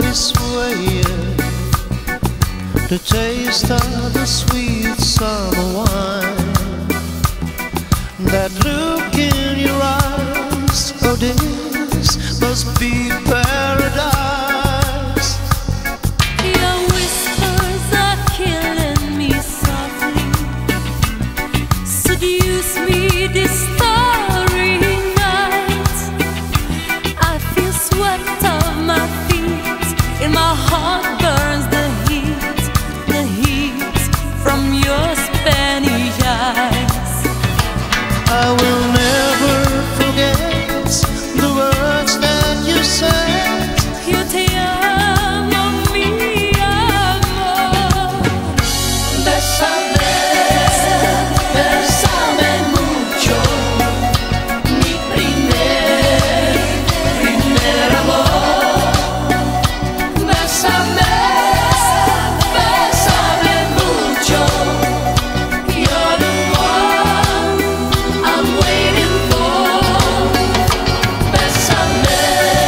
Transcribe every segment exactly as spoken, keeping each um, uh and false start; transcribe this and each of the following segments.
persuaded to taste of the sweet summer wine. That look in your eyes, oh this must be paradise. Your whispers are killing me softly, seduce me this starry night. I feel sweat of my feet, in my heart burns the heat, the heat from your Spanish eyes. I will never forget the words that you said. Yo te amo, mi amor. Bésame, bésame mucho, mi primer, primer amor. Bésame, bésame mucho, you're the one I'm waiting for. Bésame,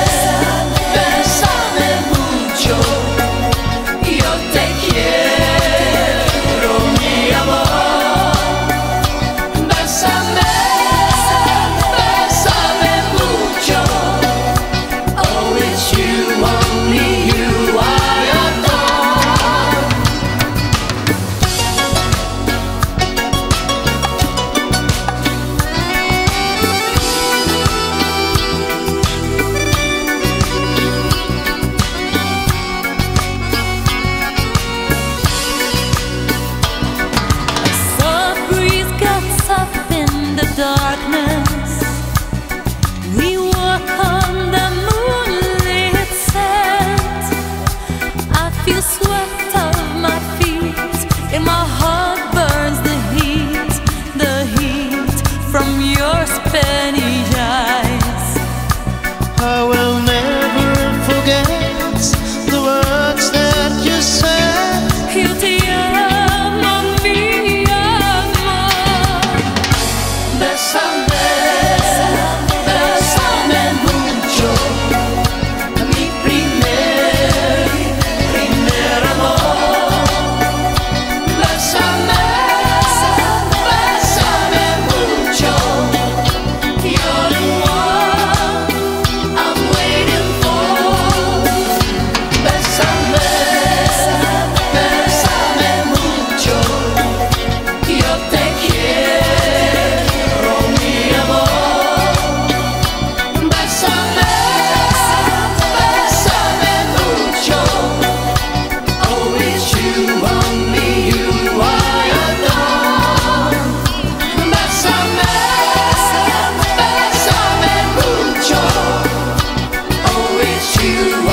bésame mucho, yo te quiero, mi amor. Bésame, bésame mucho, oh it's you, only you I adore. Soft breeze cuts up in the darkness. We walk on the moonlit sand. I feel sweat of my feet, and my heart burns the heat, the heat from your Spanish eyes. I will never forget the words that you said. Yo te amo, mi amor. Bésame, bésame mucho, mi primer, primer amor. Bésame, bésame mucho, you're the one I'm waiting for. Bésame, bésame mucho, yo te quiero, mi amor. Bésame, bésame mucho, oh it's you, only you I adore. Bésame, bésame mucho, oh it's you.